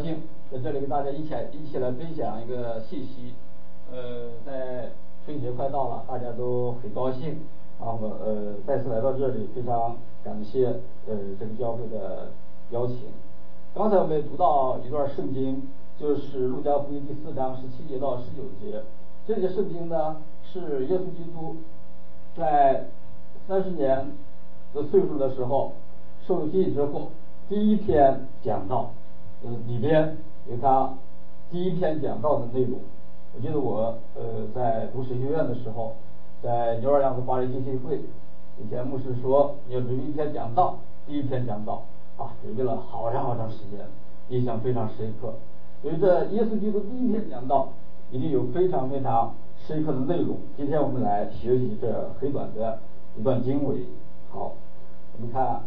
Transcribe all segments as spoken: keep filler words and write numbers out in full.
兴在这里跟大家一起一起来分享一个信息。呃，在春节快到了，大家都很高兴，然后呃再次来到这里，非常感谢呃这个教会的邀请。刚才我们读到一段圣经，就是路加福音第四章十七节到十九节。这节圣经呢是耶稣基督在三十年的岁数的时候受洗之后第一篇讲道，呃里边有他第一篇讲道的内容。我记得我呃在读神学院的时候，在牛二良和华人基金会，以前牧师说要准备一篇讲道，第一篇讲道啊，准备了好长好长时间，印象非常深刻。所以这耶稣基督第一篇讲道一定有非常非常深刻的内容。今天我们来学习这很短的一段经文。好，我们看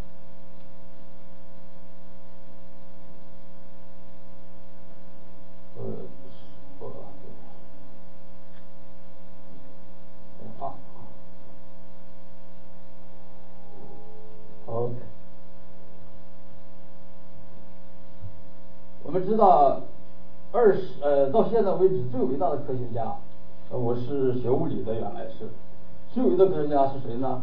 呃呃好 OK， 我们知道二十呃到现在为止最伟大的科学家，呃我是学物理的，原来是最伟大的科学家是谁呢？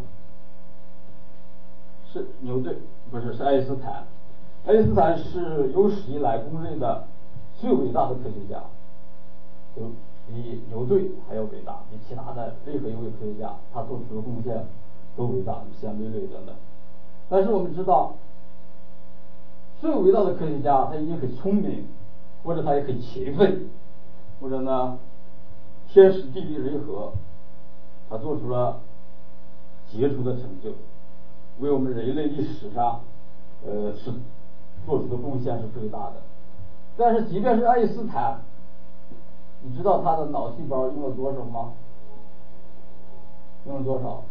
是牛顿，不是，是爱因斯坦。爱因斯坦是有史以来公认的最伟大的科学家，就比牛顿还要伟大，比其他的任何一位科学家他做出的贡献都伟大，相对论等等。但是我们知道，最伟大的科学家他一定很聪明，或者他也很勤奋，或者呢天时地利人和，他做出了杰出的成就，为我们人类历史上呃是做出的贡献是最大的。但是即便是爱因斯坦，你知道他的脑细胞用了多少吗？用了多少？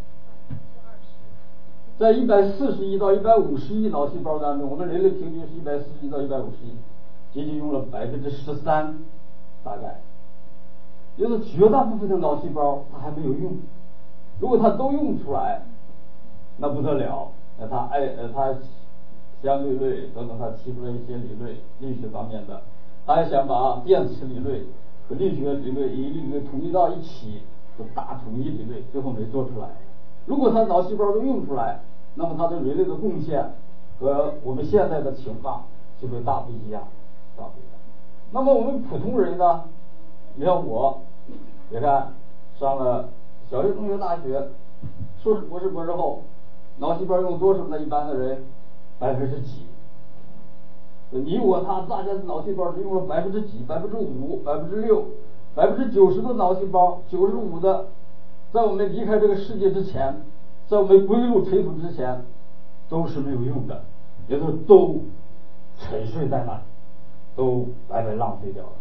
在一百四十亿到一百五十亿脑细胞当中，我们人类平均是一百四十亿到一百五十亿，仅仅用了百分之十三，大概，也就是绝大部分的脑细胞它还没有用。如果它都用出来，那不得了，那他爱呃他相对论等等，他提出了一些理论，力学方面的，他还想把电磁理论和力学理论一理论统一到一起，就大统一理论，最后没做出来。如果他脑细胞都用出来，那么他对人类的贡献和我们现在的情况就会大不一样，大不一样。那么我们普通人呢？你看我，别看上了小学、中学、大学，硕士、博士、博士后，脑细胞用多少呢？一般的人百分之几？你我他大家的脑细胞只用了百分之几？百分之五、百分之六、百分之九十的脑细胞，九十五的。在我们离开这个世界之前，在我们归入尘土之前，都是没有用的，也就是都沉睡在那里，都白白浪费掉了。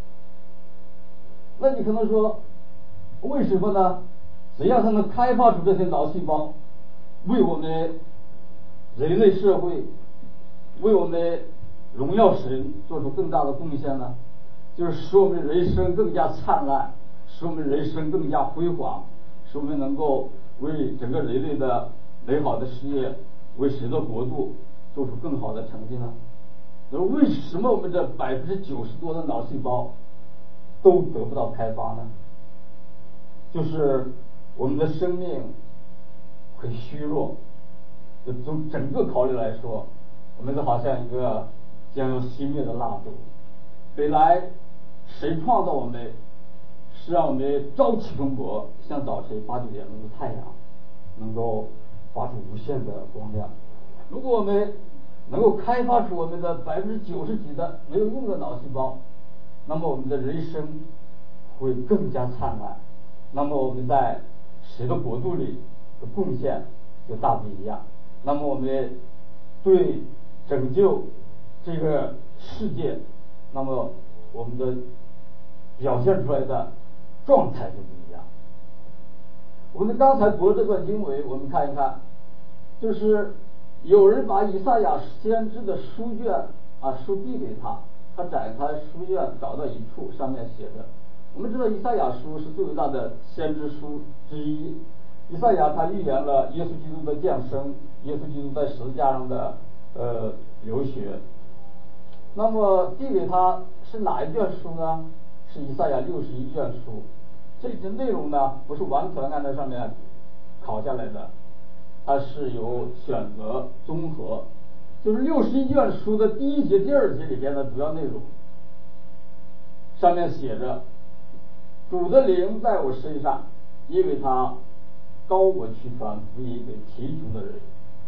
那你可能说，为什么呢？怎样才能开发出这些脑细胞，为我们人类社会，为我们荣耀神做出更大的贡献呢？就是使我们人生更加灿烂，使我们人生更加辉煌，使我们能够为整个人类的美好的事业，为神的国度做出更好的成绩呢？那为什么我们这百分之九十多的脑细胞都得不到开发呢？就是我们的生命很虚弱，就从整个考虑来说，我们就好像一个将要熄灭的蜡烛。本来神创造我们是让我们朝气蓬勃，像早晨八九点钟的太阳，能够发出无限的光亮。如果我们能够开发出我们的百分之九十几的没有用的脑细胞，那么我们的人生会更加灿烂，那么我们在神的国度里的贡献就大不一样。那么我们对拯救这个世界，那么我们的表现出来的状态就不一样。我们刚才读了这段经文，我们看一看，就是有人把以赛亚先知的书卷啊书递给他，他展开书卷找到一处，上面写着，我们知道以赛亚书是最伟大的先知书之一。以赛亚他预言了耶稣基督的降生，耶稣基督在十字架上的呃流血。 那么递给他是哪一卷书呢？是以赛亚六十一卷书。这些内容呢，不是完全按照上面考下来的，它是有选择综合，就是六十一卷书的第一节、第二节里边的主要内容。上面写着：主的灵在我身上，因为他高我去传福音给贫穷的人，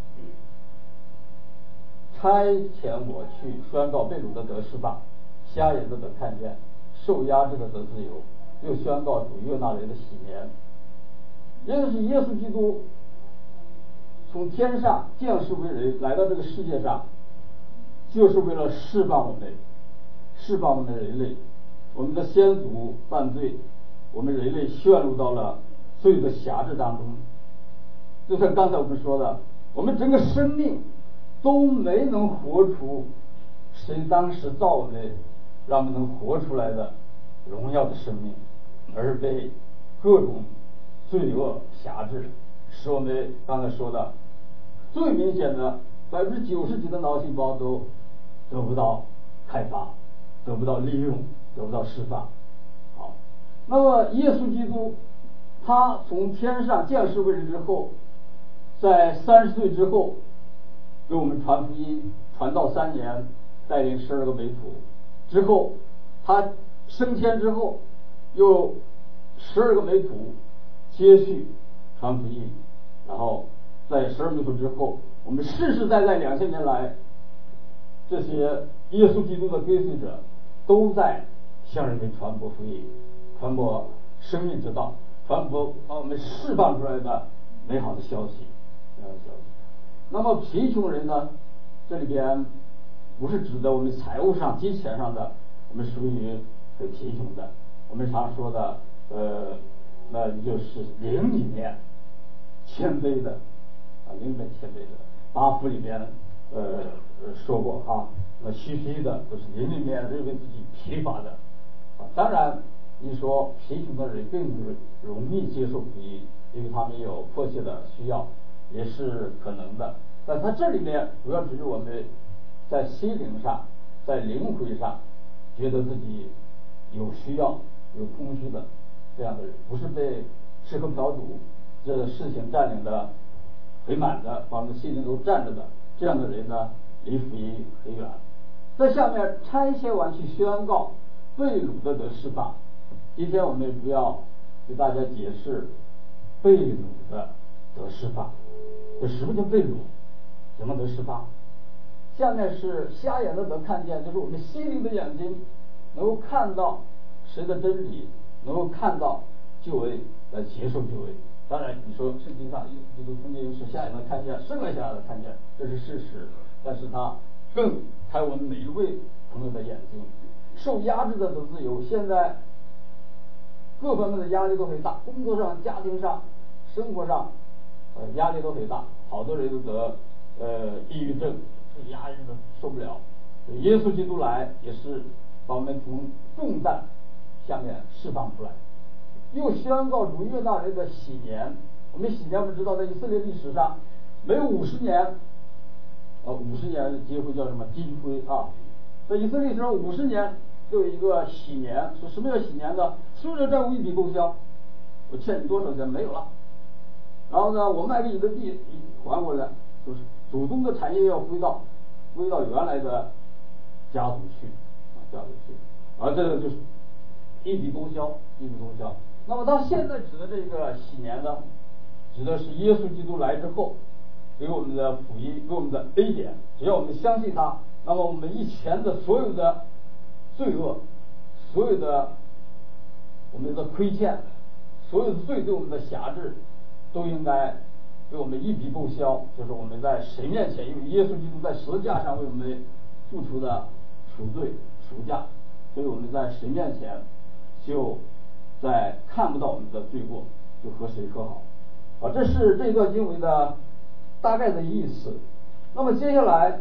差遣我去宣告被掳的得释放，瞎眼的得看见，受压制的得自由，又宣告主悦纳人的喜年。也就是耶稣基督从天上降世为人，来到这个世界上，就是为了释放我们，释放我们人类。我们的先祖犯罪，我们人类陷入到了罪的辖制当中。就像刚才我们说的，我们整个生命都没能活出神当时造我们让我们能活出来的荣耀的生命，而被各种罪恶辖制，使我们刚才说的最明显的百分之九十几的脑细胞都得不到开发，得不到利用，得不到释放。好，那么耶稣基督他从天上降世为人之后，在三十岁之后给我们传福音，传道三年，带领十二个门徒之后，他升天之后又十二个门徒接续传福音，然后在十二门徒之后，我们世世代代两千年来，这些耶稣基督的跟随者都在向人们传播福音，传播生命之道，传播把我们释放出来的美好的消息。美好的消息。那么贫穷人呢？这里边不是指的我们财务上、金钱上的，我们属于很贫穷的。我们常说的，呃，那就是灵里面谦卑的啊，灵里面谦卑的。八福里面呃说过啊，那虚虚的都是灵里面认为自己疲乏的啊。当然，你说贫穷的人并不容易接受福音，因为他们有迫切的需要，也是可能的。但他这里面主要指是我们在心灵上、在灵魂上觉得自己有需要、有空虚的这样的人，不是被吃喝嫖赌这事情占领的很满的，把我们的心灵都占着的这样的人呢，离福音很远。在下面差遣完去宣告被掳的得释放。今天我们不要给大家解释被掳的得释放，这什么叫被掳？怎么得释放？下面是瞎眼的得看见，就是我们心灵的眼睛能够看到神的真理，能够看到救恩，来接受救恩。当然，你说圣经上基督曾经是瞎眼的看见，生了瞎眼的看见，这是事实。但是他更开我们每一位朋友的眼睛，受压制的得自由。现在各方面的压力都很大，工作上、家庭上、生活上，呃，压力都很大。好多人都得呃抑郁症，压抑的受不了。耶稣基督来也是把我们从重担下面释放出来，又宣告主悦纳人的喜年。我们喜年我们知道，在以色列历史上，每五十年，呃，五十年结婚叫什么金婚啊？在以色列历史上，五十年就有一个喜年。说什么叫喜年呢？所有的债务一笔勾销，我欠你多少钱没有了，然后呢，我卖给你的地还回来，就是祖宗的产业要归到归到原来的家族去啊，家族去，而这个就是一笔勾销，一笔勾销。那么到现在指的这个喜年呢，指的是耶稣基督来之后给我们的福音，给我们的恩典。只要我们相信他，那么我们以前的所有的罪恶，所有的我们的亏欠，所有的罪对我们的辖制，都应该给我们一笔勾销。就是我们在神面前，因为耶稣基督在十字架上为我们付出的赎罪赎价，所以我们在神面前就在看不到我们的罪过，就和谁和好啊。这是这段经文的大概的意思。那么接下来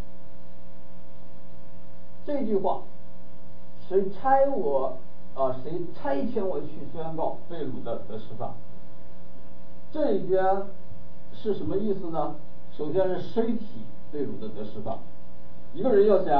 这句话，谁差我啊？谁差遣我去宣告被掳的得释放？这里边是什么意思呢？首先是身体被掳的得释放。一个人要想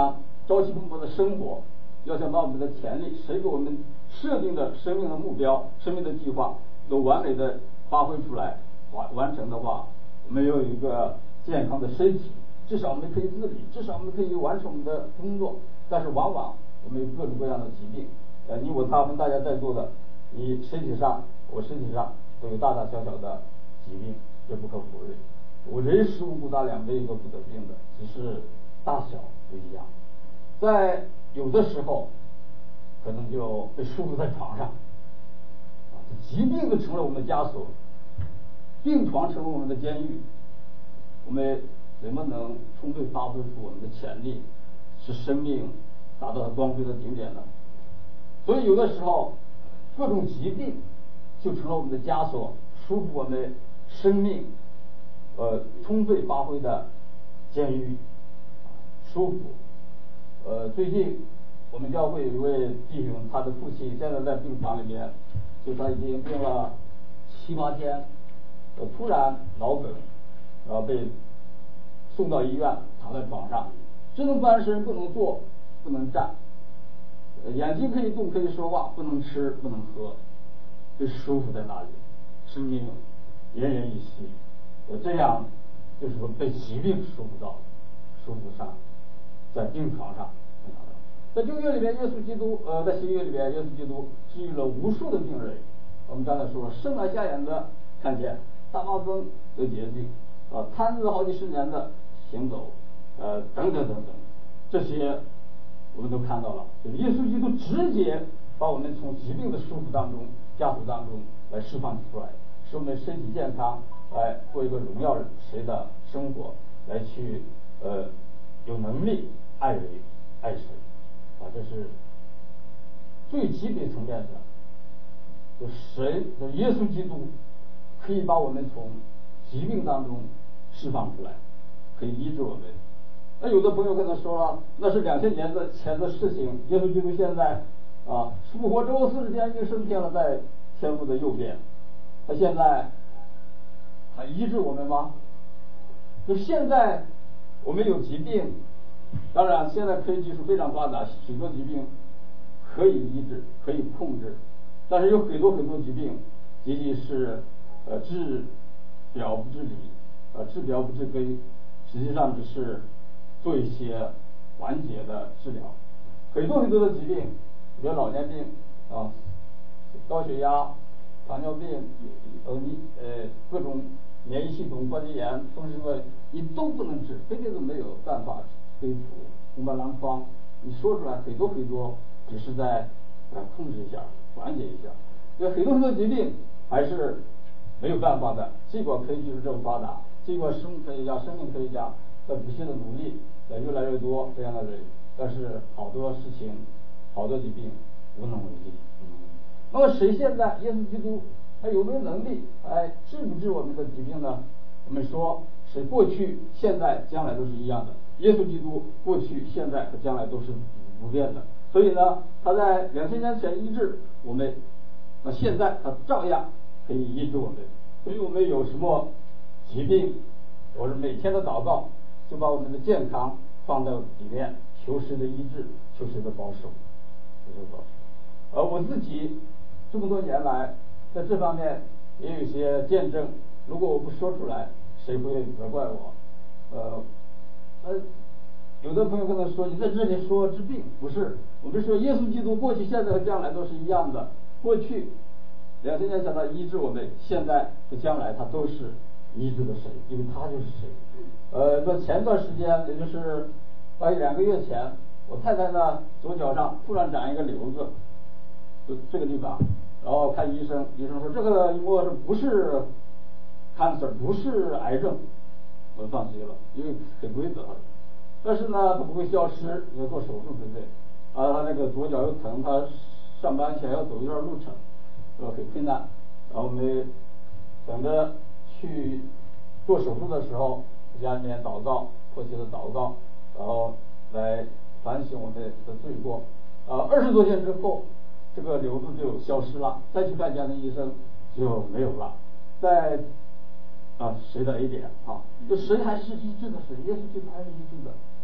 朝气蓬勃的生活，要想把我们的潜力，谁给我们设定的生命的目标、生命的计划都完美的发挥出来、完完成的话，我们有一个健康的身体，至少我们可以自理，至少我们可以完成我们的工作。但是往往我们有各种各样的疾病，呃，你我他们大家在座的，你身体上，我身体上都有大大小小的疾病，这不可否认。我人食五谷杂粮，没有一个不得病的，只是大小不一样。在有的时候，可能就被束缚在床上，啊，这疾病就成了我们的枷锁，病床成了我们的监狱。我们怎么能充分发挥出我们的潜力，使生命达到光辉的顶点呢？所以有的时候，各种疾病就成了我们的枷锁，束缚我们生命呃充分发挥的监狱，舒服。呃，最近我们教会有一位弟兄，他的父亲现在在病房里面，就他已经病了七八天，呃，突然脑梗，然后被送到医院，躺在床上，只能翻身，不能坐，不能站，呃，眼睛可以动，可以说话，不能吃，不能喝，就舒服在那里，生命奄奄一息。呃，这样就是说被疾病束缚到，束缚上，在病床上。在旧约里面，耶稣基督呃，在新约里面，耶稣基督治愈了无数的病人。我们刚才说，生来瞎眼的看见，大麻风得洁净，啊，瘫子好几十年的行走，呃，等等等等，这些我们都看到了。就是耶稣基督直接把我们从疾病的束缚当中、枷锁当中来释放出来，使我们身体健康，来过一个荣耀谁的生活，来去呃有能力爱人爱神。啊，这是最基本层面的，就神的耶稣基督可以把我们从疾病当中释放出来，可以医治我们。那有的朋友跟他说了，那是两千年的前的事情，耶稣基督现在啊复活之后四十天已经升天了，在天父的右边，他现在还医治我们吗？就现在我们有疾病。当然，现在科学技术非常发达，许多疾病可以医治，可以控制，但是有很多很多疾病，仅仅是呃治表不治理，呃治标不治根，实际上只是做一些缓解的治疗。很多很多的疾病，比如老年病啊，高血压、糖尿病，呃你呃各种免疫系统关节炎、风湿症，你都不能治，这个都没有办法治。肺腑、红斑狼疮，你说出来很多很多，只是在呃控制一下、缓解一下。有很多很多疾病还是没有办法的。尽管科学技术这么发达，尽管生物科学家、生命科学家在不懈的努力，在越来越多这样的人，但是好多事情、好多疾病无能为力。嗯、那么谁现在耶稣基督他有没有能力来治不治我们的疾病呢？我们说，谁过去、现在、将来都是一样的。耶稣基督过去、现在和将来都是不变的，所以呢，他在两千年前医治我们，那现在他照样可以医治我们。所以我们有什么疾病，我是每天的祷告，就把我们的健康放在里面，求神的医治，求神的保守，求神保守。而我自己这么多年来，在这方面也有一些见证，如果我不说出来，谁会责怪我？呃。呃，有的朋友跟他说，你在这里说治病，不是，我们说耶稣基督过去、现在和将来都是一样的。过去两千年前他医治我们，现在和将来他都是医治的神，因为他就是神。呃，在前段时间，也就是大概两个月前，我太太呢左脚上突然长一个瘤子，就这个地方，然后看医生，医生说这个一摸是不是 cancer， 不是癌症。我放心了，因为很规则，但是呢，它不会消失，要做手术对不对？啊，他那个左脚又疼，他上班前要走一段路程，呃，很困难。然后我们等着去做手术的时候，家里面祷告，迫切的祷告，然后来反省我们的罪过。啊，二十多天之后，这个瘤子就消失了，再去看家的医生就没有了。在啊，谁的 A 点啊？就谁还是医治的，谁耶稣基督还是医治的。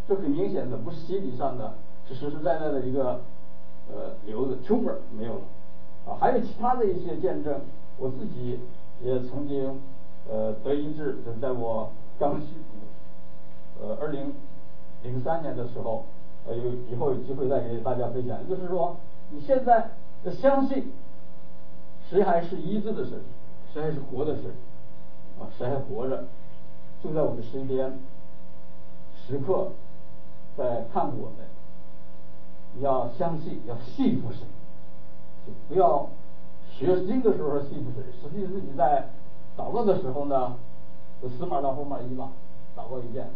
这很明显的不是心理上的，是实实在在的一个呃瘤子 tumor 没有了啊。还有其他的一些见证，我自己也曾经呃得医治，就是在我刚信主呃二零零三年的时候，呃有以后有机会再给大家分享。就是说你现在要相信谁还是医治的神，谁还是活的神啊，谁还活着，就在我们身边，时刻在看顾我们。你要相信，要信服神，就不要学经的时候信服神，实际自己在祷告的时候呢，就死马当活马医嘛，祷告一遍。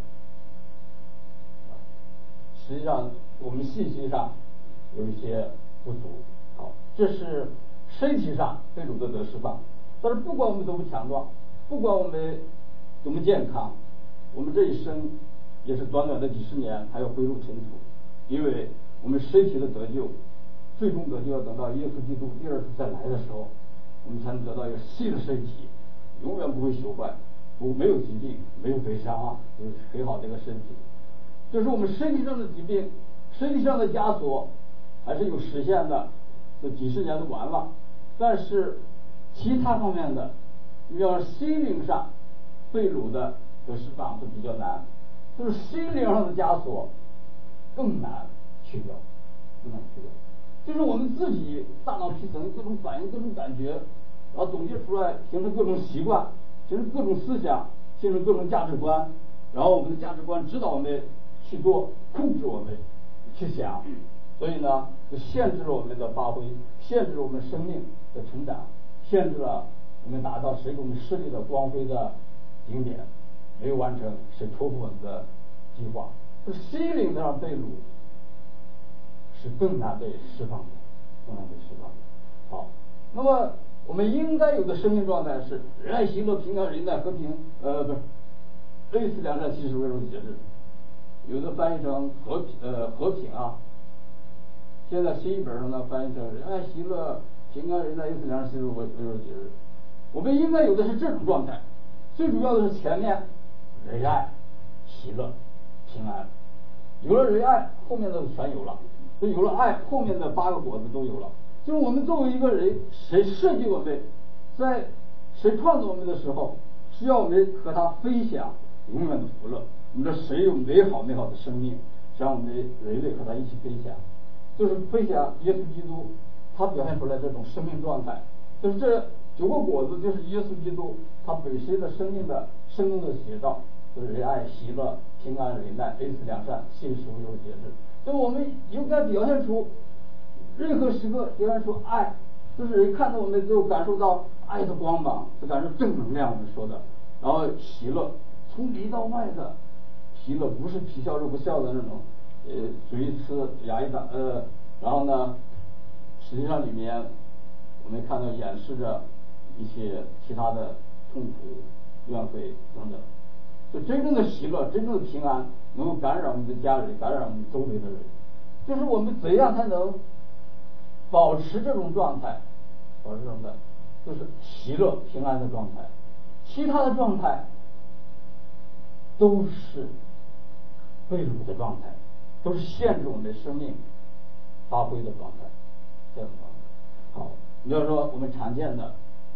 实际上我们信息上有一些不足，好，这是身体上被主的得释放。但是不管我们多么强壮，不管我们多么健康，我们这一生也是短短的几十年，还要归入尘土，因为我们身体的得救，最终得救要等到耶稣基督第二次再来的时候，我们才能得到一个新的身体，永远不会朽坏，不没有疾病，没有悲伤啊，就是很好的一个身体。就是我们身体上的疾病，身体上的枷锁还是有实现的，这几十年都完了。但是其他方面的，你要心灵上被掳的得释放就比较难，就是心灵上的枷锁更难去掉，更难去掉。就是我们自己大脑皮层各种反应、各种感觉，然后总结出来，形成各种习惯，形成各种思想，形成各种价值观，然后我们的价值观指导我们去做，控制我们去想，所以呢，就限制了我们的发挥，限制了我们生命的成长，限制了我们达到神给我们设立的光辉的顶点，没有完成神托付我们的计划。这心灵上被掳是更难被释放的，更难被释放的。好，那么我们应该有的生命状态是仁爱、喜乐、平安、忍耐、和平，呃，不是类似良善、信实、温柔、节制。有的翻译成和平，呃，和平啊。现在新译本上呢翻译成仁爱、喜乐、平安、忍耐、恩慈、良善、信实、温柔、节制。我们应该有的是这种状态，最主要的是前面仁爱、喜乐、平安，有了仁爱，后面的全有了。所以有了爱，后面的八个果子都有了。就是我们作为一个人，谁设计我们，在谁创造我们的时候，是要我们和他分享永远的福乐。我们说谁有美好美好的生命，让我们人类和他一起分享，就是分享耶稣基督他表现出来这种生命状态。就是这九个果子，就是耶稣基督他本身的生命的生命的写照，就是仁爱、喜乐、平安、忍耐、恩慈、良善、信实、温柔、节制。所以我们应该表现出任何时刻表现出爱，就是人看到我们就感受到爱的光芒，就感受正能量。我们说的，然后喜乐，从里到外的喜乐，不是皮笑肉不笑的那种，呃，嘴呲牙一打，呃，然后呢，实际上里面我们看到掩饰着一些其他的痛苦、怨悔等等。就真正的喜乐，真正的平安，能够感染我们的家人，感染我们周围的人。就是我们怎样才能保持这种状态，保持这种状态，就是喜乐平安的状态。其他的状态都是被掳的状态，都是限制我们的生命发挥的状态。这样的状态。好，你要说我们常见的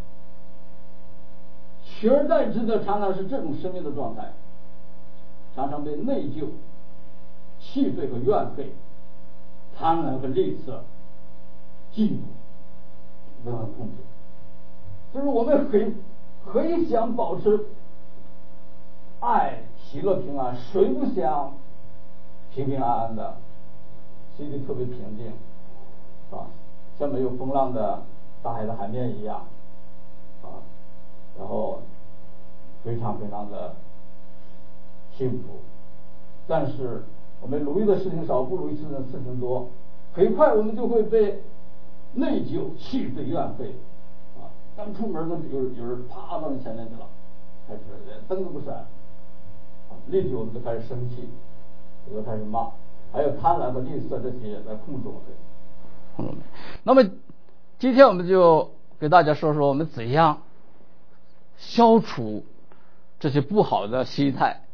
取而代之的，常常是这种生命的状态，常常被内疚、气愤和怨恨、贪婪和吝啬、嫉妒等等控制。就是我们很很想保持爱、喜乐、平安，谁不想平平安安的，心里特别平静，啊，像没有风浪的大海的海面一样，啊。然后非常非常的幸福，但是我们如意的事情少，不如意的事情多，很快我们就会被内疚、气愤、怨恨啊！刚出门的有有人啪到你前面去了，开始灯都不闪，啊，立即我们就开始生气，就开始骂，还有贪婪和吝啬这些来控制我们。嗯，那么今天我们就给大家说说我们怎样消除这些不好的心态，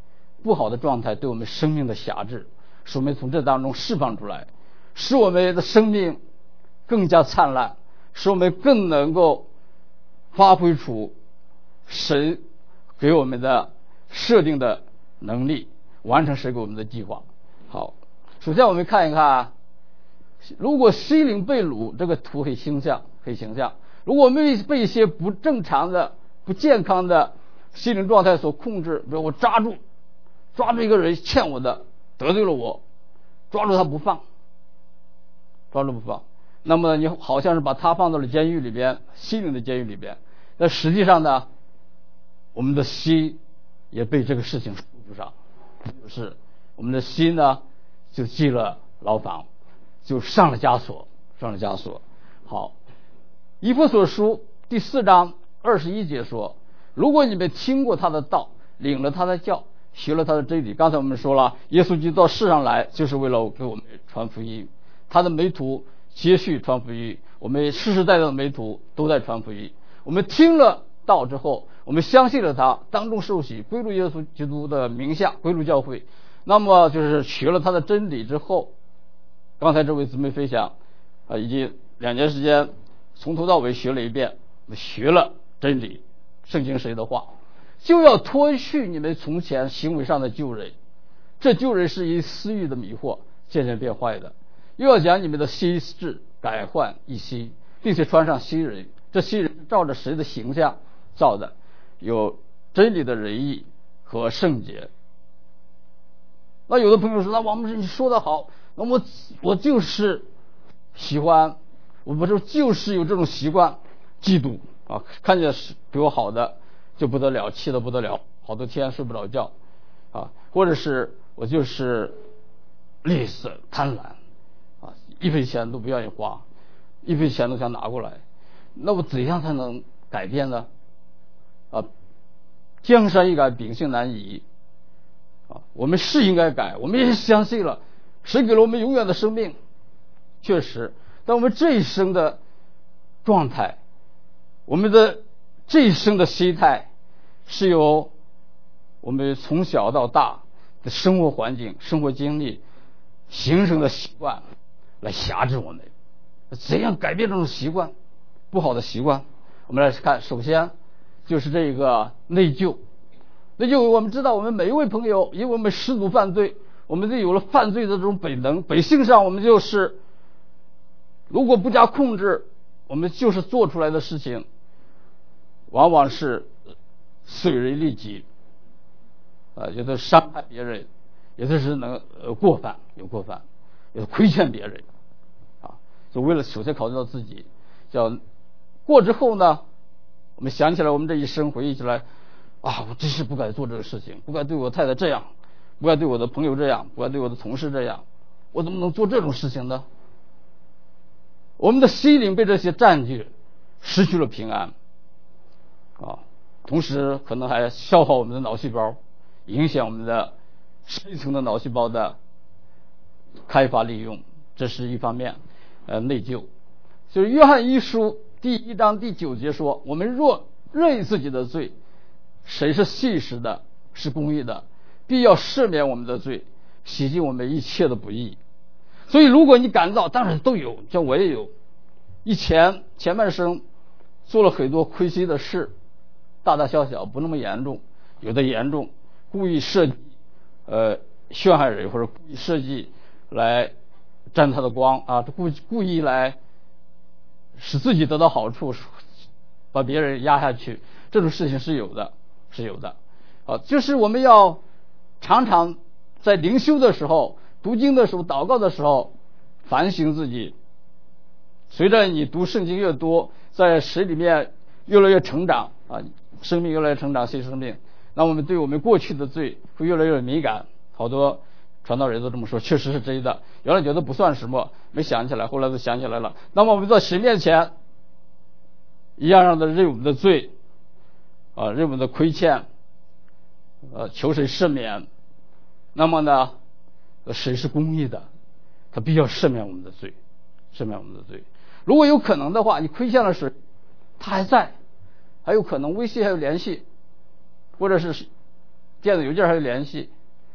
不好的状态对我们生命的辖制，使我们从这当中释放出来，使我们的生命更加灿烂，使我们更能够发挥出神给我们的设定的能力，完成神给我们的计划。好，首先我们看一看，如果心灵被掳，这个图很形象，很形象。如果我们被一些不正常的、不健康的心灵状态所控制，比如我抓住抓住一个人欠我的，得罪了我，抓住他不放，抓住不放，那么你好像是把他放到了监狱里边，心灵的监狱里边。但实际上呢，我们的心也被这个事情束缚上，就是我们的心呢就进了牢房，就上了枷锁，上了枷锁。好，以弗所书第四章二十一节说，如果你们听过他的道，领了他的教，学了他的真理。刚才我们说了，耶稣基督到世上来就是为了给我们传福音，他的门徒接续传福音，我们世世代代的门徒都在传福音。我们听了道之后，我们相信了他，当众受洗，归入耶稣基督的名下，归入教会。那么就是学了他的真理之后，刚才这位姊妹分享啊，已经两年时间从头到尾学了一遍，学了真理，圣经神的话，就要脱去你们从前行为上的旧人，这旧人是因私欲的迷惑渐渐变坏的，又要将你们的心智改换一新，并且穿上新人，这新人照着神的形象造的，有真理的仁义和圣洁。那有的朋友说，那王牧师你说的好，那我我就是喜欢，我不是就是有这种习惯，嫉妒啊，看见比我好的就不得了，气得不得了，好多天睡不着觉啊，或者是我就是吝啬贪婪啊，一分钱都不愿意花，一分钱都想拿过来。那我怎样才能改变呢？啊，江山易改，秉性难移啊，我们是应该改，我们也相信了，神给了我们永远的生命，确实，但我们这一生的状态，我们的这一生的心态，是由我们从小到大的生活环境、生活经历形成的习惯来辖制我们。怎样改变这种习惯？不好的习惯，我们来看，首先就是这个内疚。内疚，我们知道，我们每一位朋友，因为我们始祖犯罪，我们就有了犯罪的这种本能，本性上我们就是，如果不加控制，我们就是做出来的事情，往往是损人利己，啊，有的伤害别人，有的是能呃过犯，有过犯，有的亏欠别人，啊，就为了首先考虑到自己，叫过之后呢，我们想起来我们这一生，回忆起来，啊，我真是不该做这个事情，不该对我太太这样，不该对我的朋友这样，不该对我的同事这样，我怎么能做这种事情呢？我们的心灵被这些占据，失去了平安啊，同时可能还消耗我们的脑细胞，影响我们的深层的脑细胞的开发利用，这是一方面。呃，内疚，就是约翰一书第一章第九节说，我们若认自己的罪，神是信实的，是公义的，必要赦免我们的罪，洗净我们一切的不义。所以如果你感到，当然都有，像我也有，以前前半生做了很多亏心的事，大大小小，不那么严重，有的严重，故意设计呃陷害人，或者故意设计来沾他的光啊，故故意来使自己得到好处，把别人压下去，这种事情是有的，是有的。啊，就是我们要常常在灵修的时候、读经的时候、祷告的时候反省自己。随着你读圣经越多，在神里面越来越成长啊，生命越来越成长，新生命，那我们对我们过去的罪会越来越敏感。好多传道人都这么说，确实是真的。原来觉得不算什么，没想起来，后来都想起来了。那么我们在神面前一样让他认我们的罪啊，认我们的亏欠，呃，求神赦免。那么呢，神是公义的，他必要赦免我们的罪，赦免我们的罪。如果有可能的话，你亏欠了谁，他还在，还有可能微信还有联系，或者是电子邮件还有联系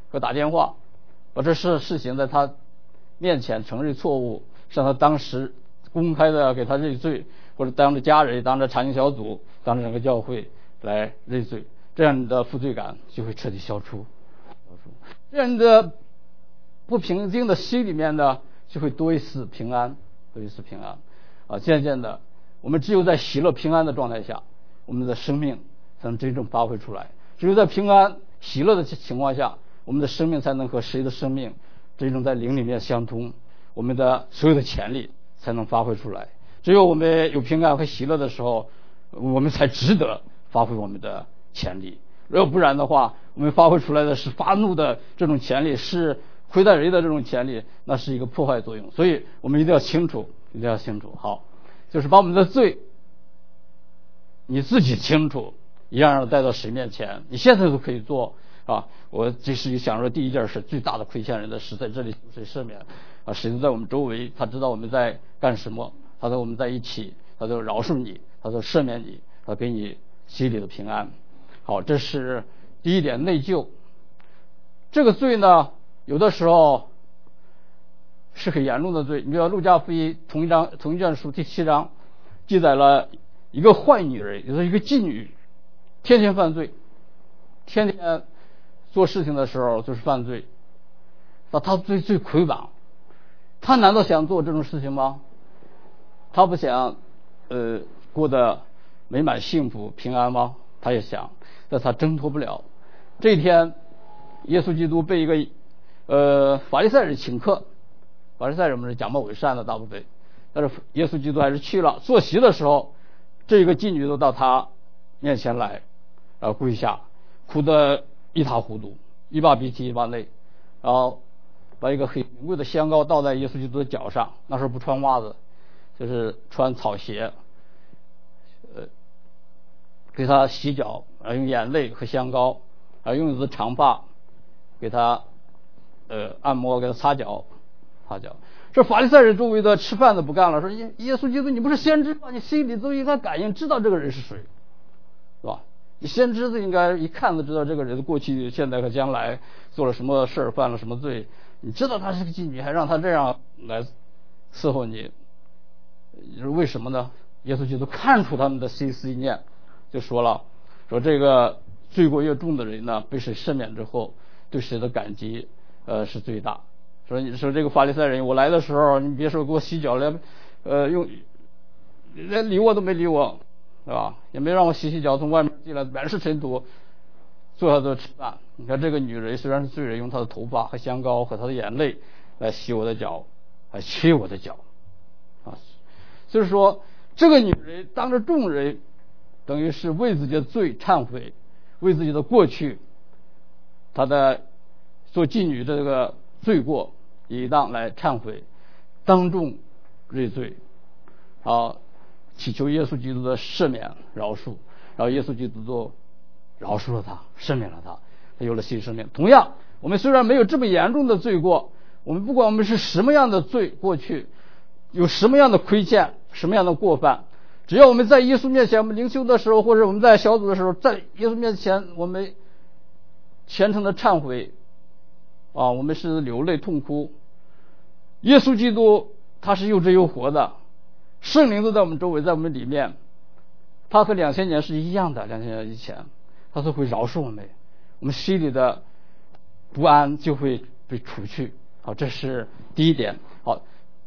和打电话，把这事事情在他面前承认错误，向他当时公开的给他认罪，或者当着家人、当着查经小组、当着整个教会来认罪，这样你的负罪感就会彻底消除。这样你的不平静的心里面呢，就会多一丝平安，多一丝平安啊！渐渐的，我们只有在喜乐平安的状态下，我们的生命才能真正发挥出来。只有在平安喜乐的情况下，我们的生命才能和谁的生命真正在灵里面相通，我们的所有的潜力才能发挥出来。只有我们有平安和喜乐的时候，我们才值得发挥我们的潜力。要不然的话，我们发挥出来的是发怒的这种潜力，是亏待人的这种潜力，那是一个破坏作用。所以我们一定要清楚，一定要清楚。好，就是把我们的罪你自己清楚，一样样带到神面前，你现在都可以做啊！我这是想说，第一件事最大的亏欠人的事，在这里谁赦免啊？神在我们周围，他知道我们在干什么，他和我们在一起，他就饶恕你，他就赦免你，他给你心里的平安。好，这是第一点，内疚。这个罪呢，有的时候是很严重的罪。你比如路加福音同一章同一卷书第七章记载了一个坏女人，也就是一个妓女，天天犯罪，天天做事情的时候就是犯罪。那她最最亏吧？她难道想做这种事情吗？她不想呃过得美满幸福平安吗？她也想，但她挣脱不了。这一天，耶稣基督被一个呃法利赛人请客，法利赛人们是假冒伪善的大部分，但是耶稣基督还是去了。坐席的时候，这个妓女都到他面前来，然后跪下，哭得一塌糊涂，一把鼻涕一把泪，然后把一个很名贵的香膏倒在耶稣基督的脚上，那时候不穿袜子，就是穿草鞋，呃，给他洗脚，然后用眼泪和香膏，然后用一只长发给他呃按摩，给他擦脚擦脚。这法利赛人周围的吃饭的不干了，说耶耶稣基督，你不是先知吗？你心里都应该感应知道这个人是谁，是吧？你先知都应该一看就知道这个人的过去现在和将来做了什么事儿，犯了什么罪，你知道他是个妓女，还让他这样来伺候你，为什么呢？耶稣基督看出他们的心思意念，就说了，说这个罪过越重的人呢，被谁赦免之后，对谁的感激呃是最大。说你说这个法利赛人，我来的时候你别说给我洗脚，连呃用连理我都没理我，是吧？也没让我洗洗脚，从外面进来满是尘土，坐下都吃饭。你看这个女人虽然是罪人，用她的头发和香膏和她的眼泪来洗我的脚，还切我的脚啊。所以说这个女人当着众人，等于是为自己的罪忏悔，为自己的过去她的做妓女这个罪过也当来忏悔，当众认罪，好祈求耶稣基督的赦免饶恕，然后耶稣基督都饶恕了他，赦免了他，他有了新生命。同样，我们虽然没有这么严重的罪过，我们不管我们是什么样的罪，过去有什么样的亏欠，什么样的过犯，只要我们在耶稣面前，我们灵修的时候，或者我们在小组的时候，在耶稣面前我们虔诚的忏悔啊，我们是流泪痛哭。耶稣基督他是又真又活的，圣灵都在我们周围，在我们里面，他和两千年是一样的，两千年以前他都会饶恕我们，我们心里的不安就会被除去。好，这是第一点。好，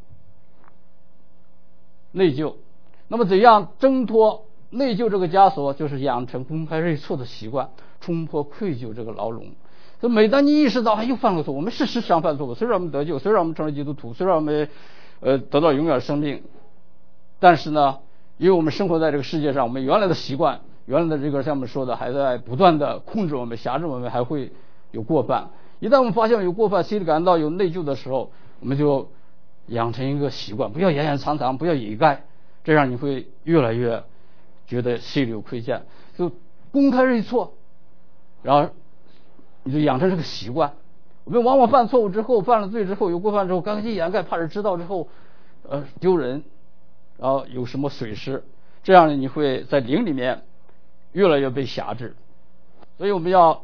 内疚。那么怎样挣脱内疚这个枷锁，就是养成公开认错的习惯，冲破愧疚这个牢笼。所以每当你意识到又犯了错，我们是时常犯错误，虽然我们得救，虽然我们成了基督徒，虽然我们呃得到永远生命，但是呢，因为我们生活在这个世界上，我们原来的习惯，原来的这个像我们说的，还在不断的控制我们、辖制我们，还会有过犯。一旦我们发现有过犯，心里感到有内疚的时候，我们就养成一个习惯，不要掩掩藏藏，不要掩盖，这样你会越来越觉得心里有亏欠，就公开认错，然后你就养成这个习惯。我们往往犯错误之后，犯了罪之后，有过犯之后，刚一掩盖，怕是知道之后呃丢人，然后有什么损失，这样你会在灵里面越来越被辖制。所以我们要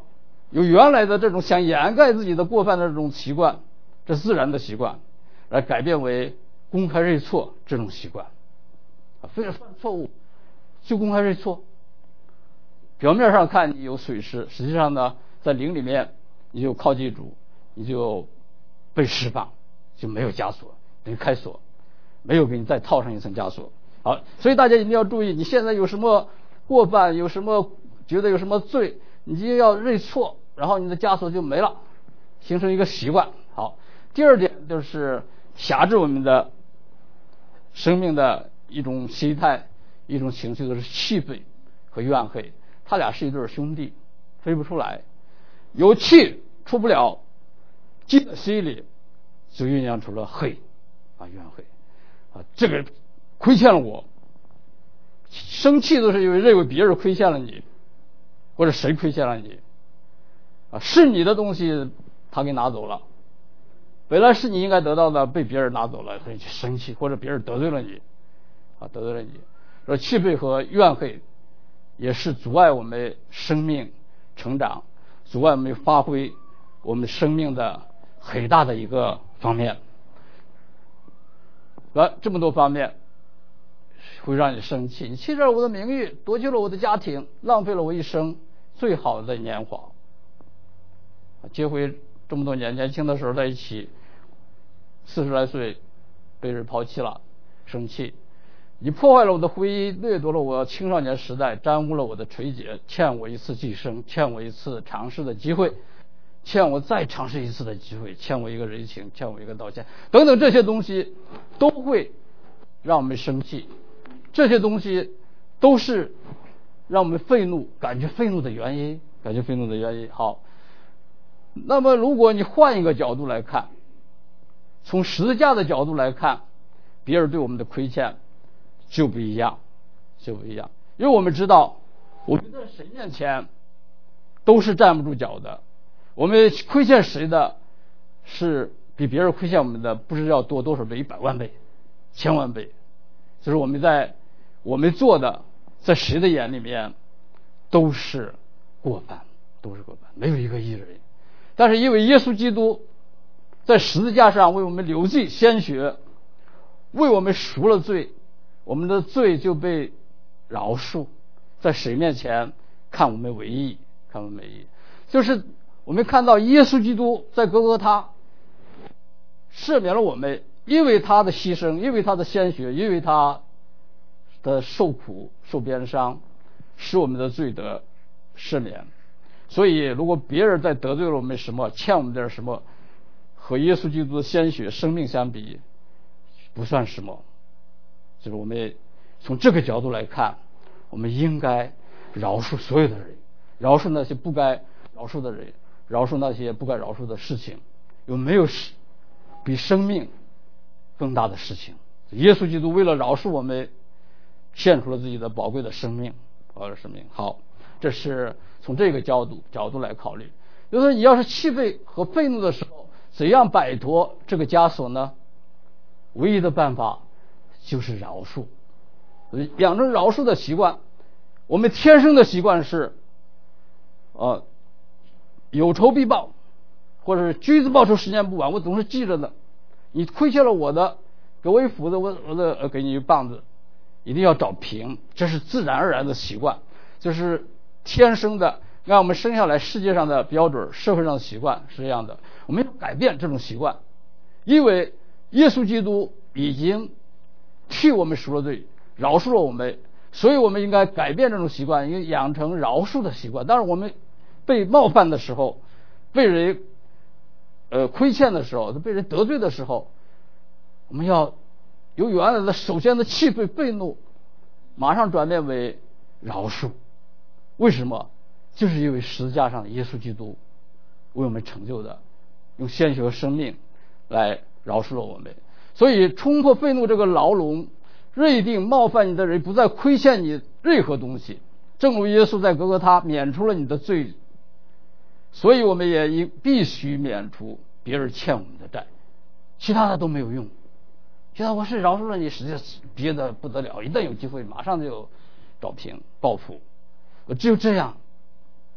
由原来的这种想掩盖自己的过犯的这种习惯，这自然的习惯，来改变为公开认错这种习惯。啊，非常犯错误就公开认错。表面上看你有损失，实际上呢，在灵里面你就靠近主，你就被释放，就没有枷锁，等于开锁，没有给你再套上一层枷锁。好，所以大家一定要注意，你现在有什么过犯，有什么觉得有什么罪，你就要认错，然后你的枷锁就没了，形成一个习惯。好，第二点就是辖制我们的生命的一种心态，一种情绪，就是气愤和怨恨。他俩是一对兄弟，分不出来。有气出不了，进了心里就酝酿出了恨啊，怨恨啊，这个亏欠了我。生气都是因为认为别人亏欠了你，或者谁亏欠了你啊，是你的东西他给拿走了，本来是你应该得到的被别人拿走了，所以去生气，或者别人得罪了你啊，得罪了你。而气愤和怨恨也是阻碍我们生命成长，阻碍我们发挥我们生命的很大的一个方面。啊，这么多方面会让你生气，你欺骗了我的名誉，夺去了我的家庭，浪费了我一生最好的年华。结婚这么多年，年轻的时候在一起，四十来岁被人抛弃了，生气。你破坏了我的婚姻，掠夺了我青少年时代，耽误了我的垂结，欠我一次寄生，欠我一次尝试的机会，欠我再尝试一次的机会，欠我一个人情，欠我一个道歉，等等，这些东西都会让我们生气，这些东西都是让我们愤怒，感觉愤怒的原因，感觉愤怒的原因。好，那么如果你换一个角度来看，从十字架的角度来看，别人对我们的亏欠就不一样，就不一样。因为我们知道，我们在神面前都是站不住脚的。我们亏欠谁的，是比别人亏欠我们的不知道多多少倍，一百万倍、千万倍。就是我们在我们做的，在谁的眼里面都是过犯，都是过犯，没有一个义人。但是因为耶稣基督在十字架上为我们流尽鲜血，为我们赎了罪，我们的罪就被饶恕，在神面前看我们为义，看我们为义。就是我们看到耶稣基督在哥哥他赦免了我们，因为他的牺牲，因为他的鲜血，因为他的受苦受鞭伤，使我们的罪得赦免。所以如果别人在得罪了我们什么，欠我们点什么，和耶稣基督的鲜血生命相比不算什么。就是我们从这个角度来看，我们应该饶恕所有的人，饶恕那些不该饶恕的人，饶恕那些不该饶恕的事情。有没有比生命更大的事情？耶稣基督为了饶恕我们，献出了自己的宝贵的生命，宝贵的生命。好，这是从这个角度角度来考虑。就是说，你要是气愤和愤怒的时候，怎样摆脱这个枷锁呢？唯一的办法就是饶恕，养成饶恕的习惯。我们天生的习惯是，呃，有仇必报，或者是君子报仇，时间不晚。我总是记着的，你亏欠了我的，给我一斧子，我我的、呃、给你一棒子，一定要找平，这是自然而然的习惯，就是天生的，让我们生下来世界上的标准，社会上的习惯是这样的。我们要改变这种习惯，因为耶稣基督已经替我们赎了罪，饶恕了我们，所以我们应该改变这种习惯，应该养成饶恕的习惯。当然我们被冒犯的时候，被人呃亏欠的时候，被人得罪的时候，我们要由原来的首先的气愤愤怒，马上转变为饶恕。为什么？就是因为十字架上的耶稣基督为我们成就的，用鲜血和生命来饶恕了我们。所以冲破愤怒这个牢笼，认定冒犯你的人不再亏欠你任何东西，正如耶稣在哥哥他免除了你的罪，所以我们也应必须免除别人欠我们的债，其他的都没有用。觉得我是饶恕了你，实际上憋得不得了，一旦有机会马上就找平报复。只有这样，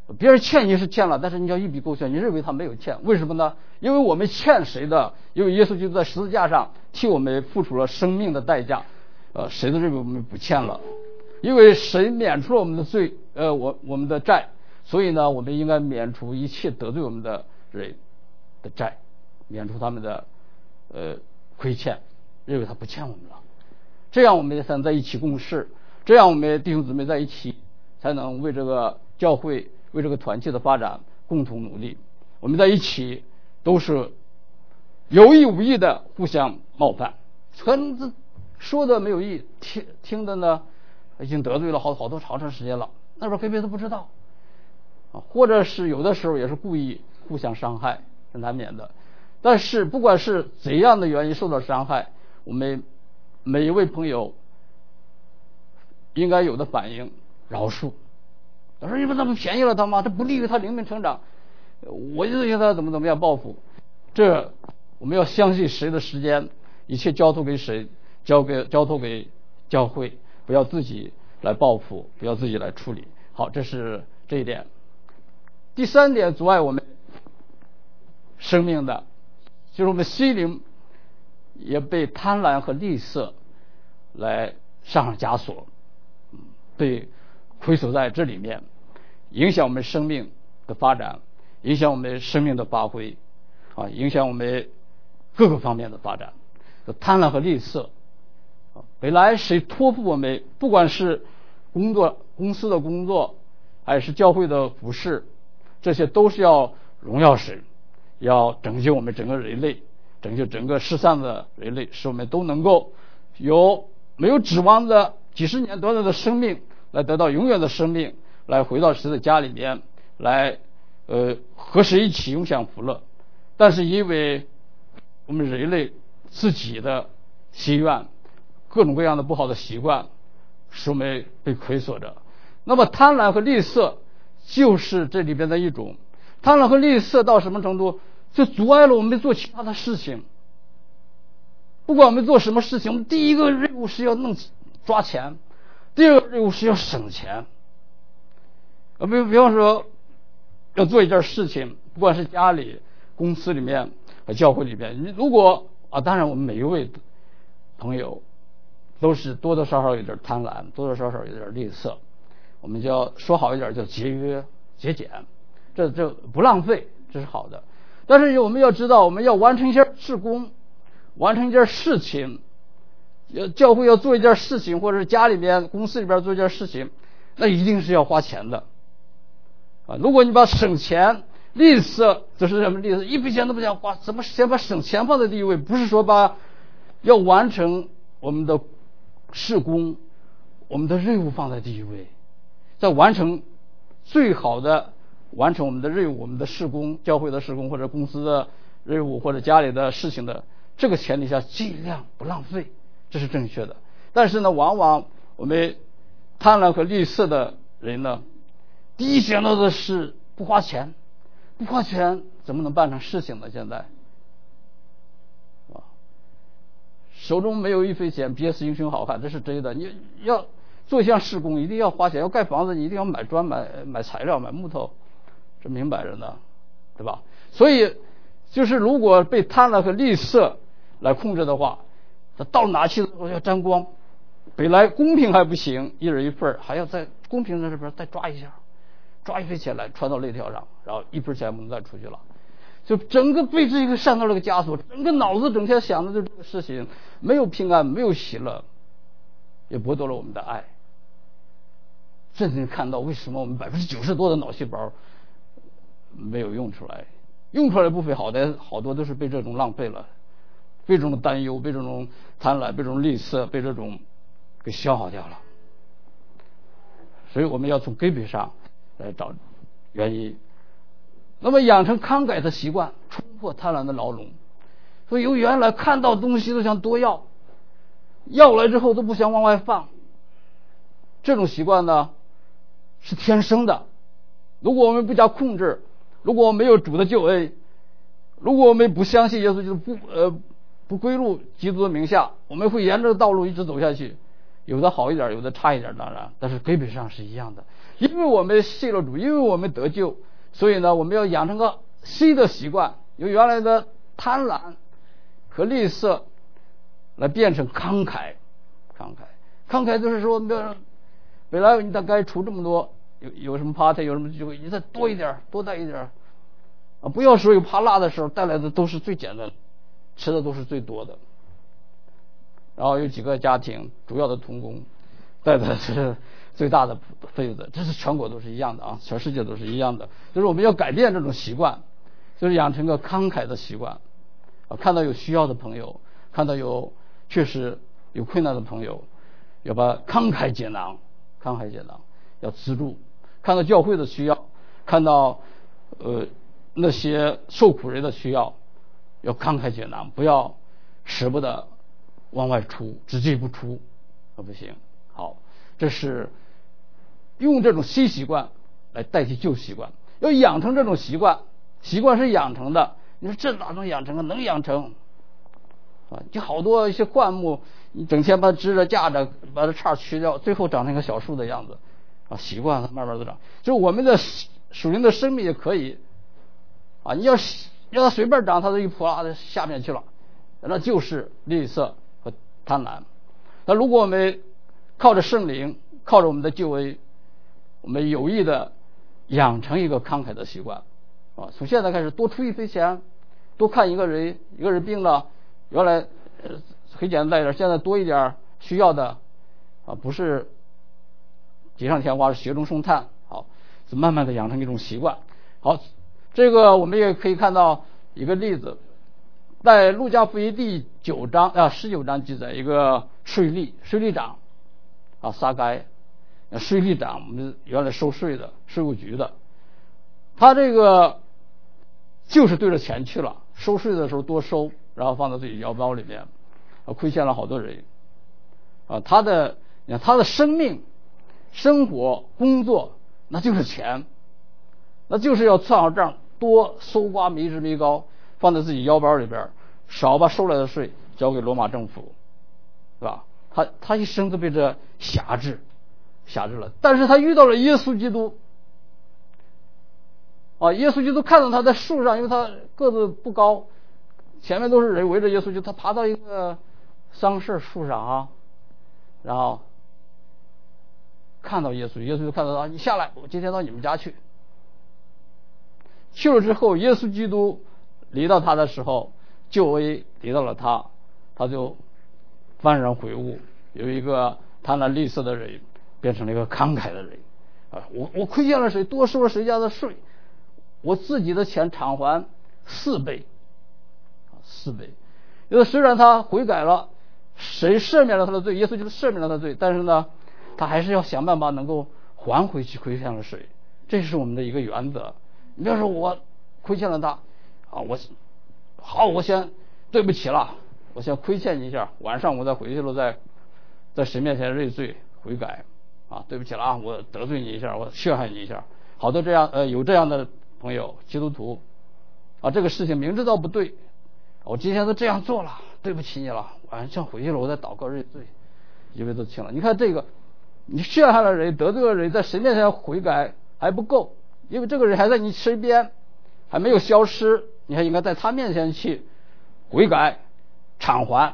别人欠你是欠了，但是你要一笔勾销，你认为他没有欠，为什么呢？因为我们欠谁的？因为耶稣就在十字架上替我们付出了生命的代价，呃，谁都认为我们不欠了，因为神免除了我们的罪，呃，我我们的债，所以呢，我们应该免除一切得罪我们的人的债，免除他们的呃亏欠，认为他不欠我们了，这样我们才能在一起共事，这样我们弟兄姊妹在一起才能为这个教会、为这个团契的发展共同努力。我们在一起都是有意无意的互相冒犯，可能说的没有意，听听的呢已经得罪了好好多好长时间了，那边跟别人都不知道啊，或者是有的时候也是故意互相伤害，是难免的。但是不管是怎样的原因受到伤害，我们每一位朋友应该有的反应饶恕。他说你不怎么便宜了他吗？这不利于他灵命成长，我就觉得怎么怎么样报复。这我们要相信谁的时间，一切交托给谁，交给交托给教会，不要自己来报复，不要自己来处理。好，这是这一点。第三点阻碍我们生命的，就是我们心灵也被贪婪和利色来上上枷锁，被亏损在这里面，影响我们生命的发展，影响我们生命的发挥啊，影响我们各个方面的发展。贪婪和利色本来谁托付我们，不管是工作公司的工作还是教会的服事，这些都是要荣耀神，要拯救我们整个人类，拯救整个失散的人类，使我们都能够有没有指望的几十年短短的生命来得到永远的生命，来回到神的家里面，来呃和谁一起永享福乐。但是因为我们人类自己的心愿，各种各样的不好的习惯，使我们被亏损着。那么贪婪和利色就是这里边的一种。贪婪和利色到什么程度，就阻碍了我们做其他的事情。不管我们做什么事情，我们第一个任务是要弄抓钱，第二个任务是要省钱。呃，比比方说要做一件事情，不管是家里、公司里面和教会里面，如果啊，当然我们每一位朋友都是多多少少有点贪婪，多多少少有点吝啬，我们就要说好一点叫节约节俭，这这不浪费，这是好的。但是我们要知道，我们要完成一件事工，完成一件事情，要教会要做一件事情，或者是家里边公司里边做一件事情，那一定是要花钱的啊！如果你把省钱吝啬，这是什么吝啬？一笔钱都不想花，怎么先把省钱放在第一位？不是说把要完成我们的事工，我们的任务放在第一位，在完成最好的完成我们的任务，我们的事工，教会的事工，或者公司的任务，或者家里的事情的这个前提下，尽量不浪费，这是正确的。但是呢，往往我们贪婪和吝啬的人呢，第一想到的是不花钱，不花钱怎么能办成事情呢？现在啊，手中没有一分钱，憋死英雄好汉，这是真的。你要做一项事工，一定要花钱；要盖房子，你一定要买砖、买买材料、买木头，这明摆着呢，对吧？所以，就是如果被贪婪和吝啬来控制的话，他到哪去都要沾光。本来公平还不行，一人一份，还要在公平的这边再抓一下，抓一分钱来穿到肋条上，然后一分钱不能再出去了。就整个被这个上到了个枷锁，整个脑子整天想的就是这个事情，没有平安，没有喜乐，也剥夺了我们的爱。这你看到为什么我们百分之九十多的脑细胞没有用出来，用出来的部分好的好多都是被这种浪费了，被这种担忧，被这种贪婪，被这种吝啬，被这种给消耗掉了。所以我们要从根本上来找原因。那么养成慷慨的习惯，冲破贪婪的牢笼。所以由原来看到东西都想多要，要来之后都不想往外放，这种习惯呢是天生的。如果我们不加控制，如果我们没有主的救恩，如果我们不相信耶稣，就是不呃不归入基督的名下，我们会沿着道路一直走下去， 有的好一点，有的差一点，当然，但是根本上是一样的。因为我们信了主，因为我们得救，所以呢，我们要养成个新的习惯，由原来的贪婪和吝啬来变成慷慨。慷慨，慷慨就是说，本来你大概出这么多，有有什么 party， 有什么聚会，你再多一点，多带一点啊！不要说有怕辣的时候带来的都是最简单，吃的都是最多的。然后有几个家庭主要的同工带的是最大的费子，这是全国都是一样的啊，全世界都是一样的。就是我们要改变这种习惯，就是养成个慷慨的习惯啊！看到有需要的朋友，看到有确实有困难的朋友，要把慷慨解囊，慷慨解囊，要资助。看到教会的需要，看到呃那些受苦人的需要，要慷慨解囊，不要舍不得往外出，只进不出，那不行。好，这是用这种新习惯来代替旧习惯，要养成这种习惯。习惯是养成的，你说这哪能养成啊？能养成啊！就好多一些灌木，你整天把它支着架着，把它杈去掉，最后长成一个小树的样子啊！习惯它慢慢的长，就是我们的属灵的生命也可以啊！你要让它随便长，它都一扑啦的下面去了，那就是吝啬和贪婪。那如果我们靠着圣灵，靠着我们的救恩，我们有意的养成一个慷慨的习惯啊！从现在开始多出一分钱，多看一个人，一个人病了，原来呃很简单一点，现在多一点需要的啊，不是锦上添花，是雪中送炭。好，是慢慢的养成一种习惯。好，这个我们也可以看到一个例子，在路加福音第九章啊十九章记载一个税吏，税吏长啊撒该，税吏长我们原来收税的，税务局的，他这个就是对着钱去了，收税的时候多收，然后放到自己腰包里面，啊，亏欠了好多人啊。他的你看他的生命、生活、工作，那就是钱，那就是要算好账，多搜刮民脂民膏，放在自己腰包里边，少把收来的税交给罗马政府，是吧？他他一生都被这辖制，辖制了。但是他遇到了耶稣基督。啊，耶稣基督看到他在树上，因为他个子不高，前面都是人围着耶稣基督，他爬到一个桑葚树上啊，然后看到耶稣，耶稣就看到他，你下来，我今天到你们家去。去了之后，耶稣基督离到他的时候，救恩离到了他，他就幡然悔悟，有一个贪婪吝啬的人变成了一个慷慨的人啊！我我亏欠了谁，多收了谁家的税。我自己的钱偿还四倍，四倍。因为虽然他悔改了，神赦免了他的罪，耶稣就是赦免了他的罪，但是呢，他还是要想办法能够还回去亏欠了谁。这是我们的一个原则。你比方说我亏欠了他啊，我好，我先对不起了，我先亏欠你一下，晚上我再回去了，再在神面前认罪悔改啊，对不起了啊，我得罪你一下，我陷害你一下。好多这样呃有这样的朋友，基督徒啊，这个事情明知道不对，我今天都这样做了，对不起你了，晚上回去了我再祷告认罪，因为都清了。你看这个，你陷害了人，得罪了人，在神面前悔改还不够，因为这个人还在你身边，还没有消失，你还应该在他面前去悔改偿还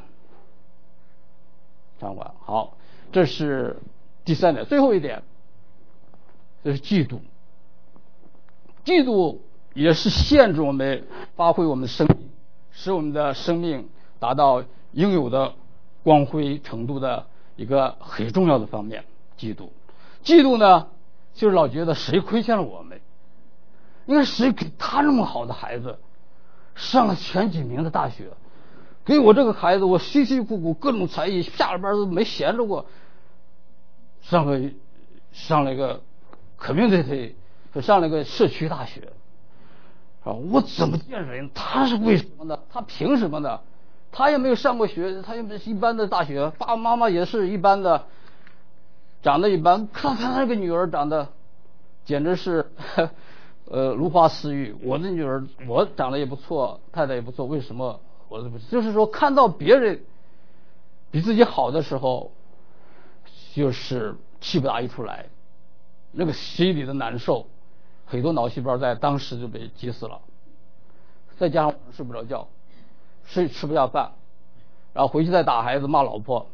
偿还。好，这是第三点。最后一点，这是嫉妒。嫉妒也是限制我们发挥我们的生命，使我们的生命达到应有的光辉程度的一个很重要的方面。嫉妒，嫉妒呢，就是老觉得谁亏欠了我们，你看谁给他那么好的孩子，上了前几名的大学，给我这个孩子，我辛辛苦苦各种才艺，下了班都没闲着过，上个上了一个community。上了个社区大学啊，我怎么见人？他是为什么呢？他凭什么呢？他也没有上过学，他又不是一般的大学，爸爸妈妈也是一般的，长得一般。看看那个女儿长得简直是呃如花似玉，我的女儿我长得也不错，太太也不错，为什么我的不？就是说看到别人比自己好的时候， 就是气不打一处来，那个心里的难受，很多脑细胞在当时就被急死了。再加上睡不着觉，睡吃不下饭，然后回去再打孩子骂老婆，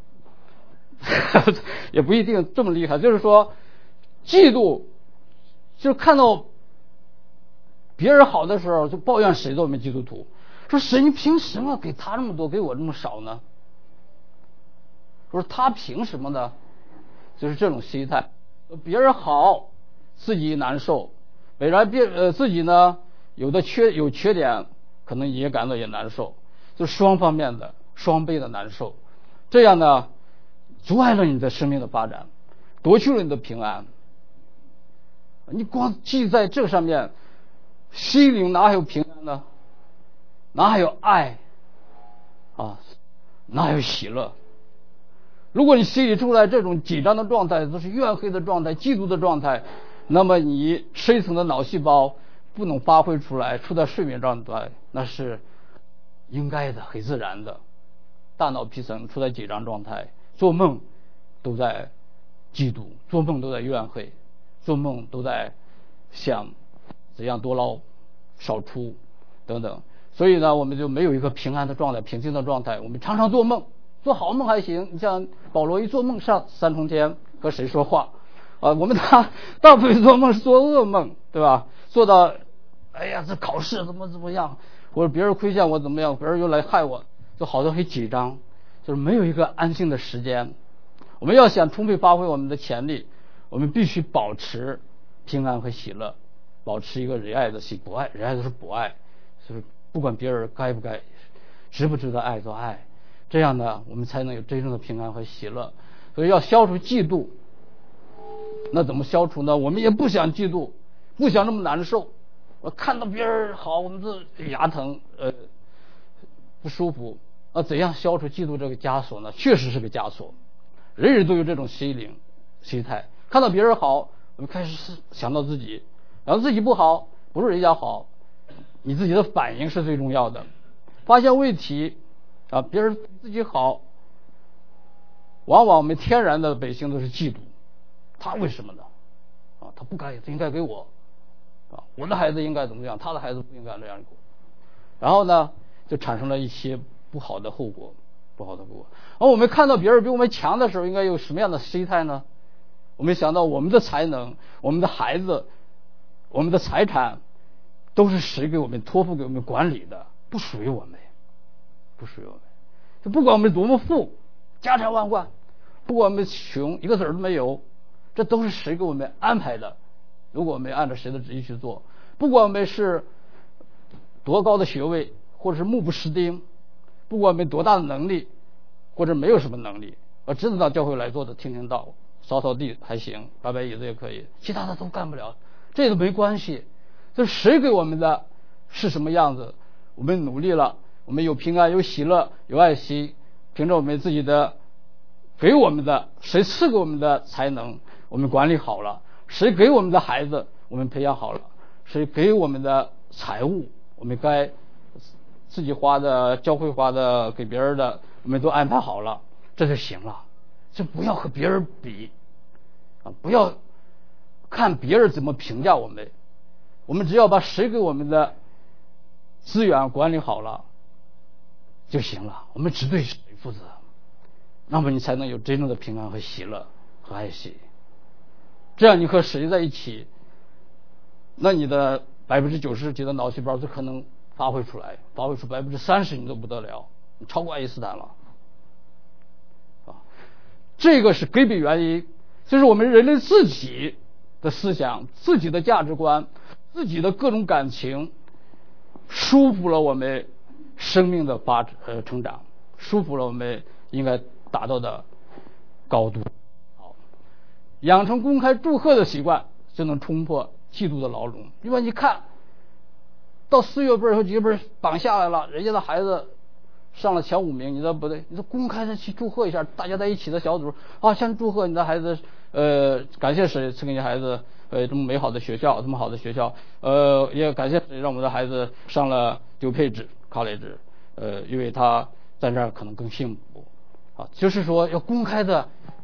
也不一定这么厉害。就是说，嫉妒，就是看到别人好的时候就抱怨谁都没基督徒，说神你凭什么给他这么多，给我这么少呢？说他凭什么呢？就是这种心态，别人好自己难受，本来别呃自己呢有的缺有缺点，可能也感到也难受，就双方面的双倍的难受，这样呢阻碍了你的生命的发展，夺去了你的平安。你光记在这个上面，心灵哪还有平安呢？哪还有爱啊？哪还有喜乐？如果你心里出来这种紧张的状态，都是怨恨的状态、嫉妒的状态，那么你深层的脑细胞不能发挥出来，处在睡眠状态，那是应该的，很自然的。大脑皮层处在紧张状态，做梦都在嫉妒，做梦都在怨恨，做梦都在想怎样多捞少出等等。所以呢，我们就没有一个平安的状态、平静的状态。我们常常做梦，做好梦还行，你像保罗一做梦上三重天和谁说话啊？我们大大部分做梦是做噩梦，对吧？做到哎呀这考试怎么怎么样，或者别人亏欠我怎么样，别人又来害我，就好多很紧张，就是没有一个安静的时间。我们要想充分发挥我们的潜力，我们必须保持平安和喜乐，保持一个仁爱的心，博爱，仁爱就是博爱，就是不管别人该不该值不值得爱做爱，这样呢我们才能有真正的平安和喜乐。所以要消除嫉妒，那怎么消除呢？我们也不想嫉妒，不想那么难受，我看到别人好我们这牙疼呃不舒服，那怎样消除嫉妒这个枷锁呢？确实是个枷锁，人人都有这种心灵心态，看到别人好我们开始想到自己，然后自己不好，不是人家好，你自己的反应是最重要的。发现问题啊，别人自己好，往往我们天然的本性都是嫉妒，他为什么呢？啊，他不该，他应该给我啊，我的孩子应该怎么样，他的孩子不应该这样过，然后呢就产生了一些不好的后果，不好的后果。而我们看到别人比我们强的时候，应该有什么样的心态呢？我们想到我们的才能、我们的孩子、我们的财产都是谁给我们托付给我们管理的，不属于我们，不属于我们。就不管我们多么富，家财万贯，不管我们穷，一个子儿都没有，这都是谁给我们安排的。如果我们按照谁的旨意去做，不管我们是多高的学位，或者是目不识丁，不管我们多大的能力，或者没有什么能力，我只能到教会来做的，听听道，扫扫地还行，摆摆椅子也可以，其他的都干不了，这都没关系。就是谁给我们的是什么样子，我们努力了，我们有平安，有喜乐，有爱心，凭着我们自己的给我们的，谁赐给我们的才能我们管理好了，谁给我们的孩子我们培养好了，谁给我们的财物我们该自己花的、教会花的、给别人的我们都安排好了，这就行了。就不要和别人比啊，不要看别人怎么评价我们，我们只要把谁给我们的资源管理好了就行了，我们只对谁负责，那么你才能有真正的平安和喜乐和爱惜。这样你和谁在一起，那你的百分之九十几的脑细胞就可能发挥出来，发挥出百分之三十你都不得了，你超过爱因斯坦了啊！这个是根本原因，就是我们人类自己的思想、自己的价值观、自己的各种感情，束缚了我们生命的发呃成长，束缚了我们应该达到的高度。好，养成公开祝贺的习惯，就能冲破嫉妒的牢笼。因为你看到四月份和几月份榜下来了，人家的孩子上了前五名，你说不对，你说公开的去祝贺一下，大家在一起的小组啊，先祝贺你的孩子，呃，感谢谁赐给你孩子呃这么美好的学校，这么好的学校，呃，也感谢谁让我们的孩子上了丢配置 college， 呃，因为他在这儿可能更幸福啊，就是说要公开的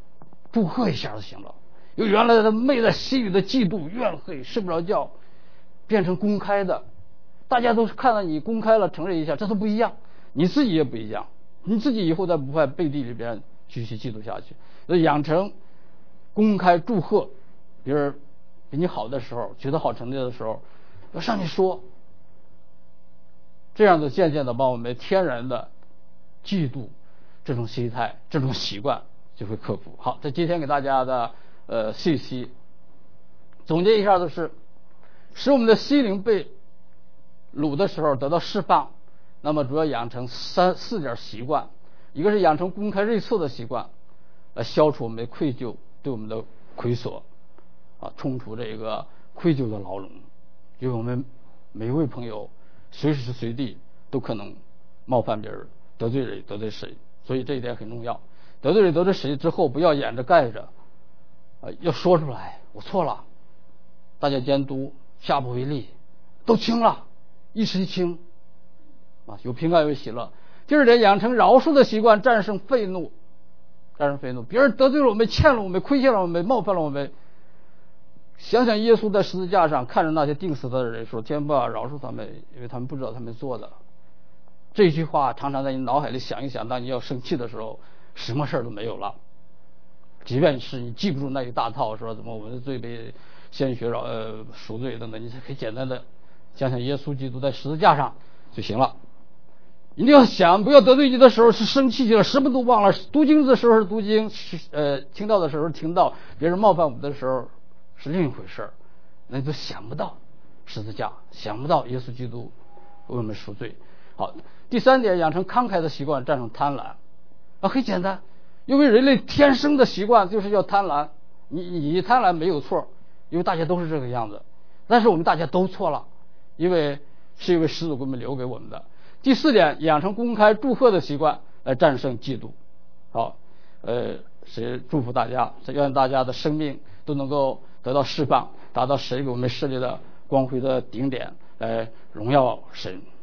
祝贺一下就行了。由原来的昧在心里的嫉妒、怨恨、睡不着觉，变成公开的，大家都是看到你公开了，承认一下，这都不一样。你自己也不一样，你自己以后在不在背地里边继续嫉妒下去。所以养成公开祝贺别人比你好的时候，取得好成绩的时候，要上去说，这样子渐渐的把我们天然的嫉妒这种心态、这种习惯就会克服。好，这今天给大家的呃信息总结一下，就是使我们的心灵被掳的时候得到释放，那么主要养成三四点习惯。一个是养成公开认错的习惯，来消除我们的愧疚对我们的亏损啊，冲除这个愧疚的牢笼。因为我们每一位朋友随时随地都可能冒犯别人、得罪人、得罪谁，所以这一点很重要。得罪人、得罪谁之后，不要掩着盖着，啊，要说出来，我错了，大家监督，下不为例，都清了，一时一清，啊，有平安有喜乐。第二点，养成饶恕的习惯，战胜愤怒，战胜愤怒。别人得罪了我们、欠了我们、亏欠了我们、冒犯了我们，想想耶稣在十字架上看着那些钉死他的人说：“天父啊，饶恕他们，因为他们不知道他们做的。”这句话常常在你脑海里想一想，当你要生气的时候，什么事儿都没有了。即便是你记不住那一大套，说怎么我们的罪被鲜血饶呃赎罪等等，你可以简单的想想耶稣基督在十字架上就行了。一定要想，不要得罪你的时候是生气去了，什么都忘了。读经的时候是读经，呃，听到的时候听到，别人冒犯我们的时候是另一回事儿，那你就想不到十字架，想不到耶稣基督为我们赎罪。好，第三点，养成慷慨的习惯，战胜贪婪。啊，很简单，因为人类天生的习惯就是要贪婪。你你贪婪没有错，因为大家都是这个样子，但是我们大家都错了，因为是因为始祖给我们留给我们的。第四点，养成公开祝贺的习惯，来战胜嫉妒。好，呃，谁祝福大家，愿大家的生命都能够得到释放，达到神给我们设立的光辉的顶点，来荣耀神。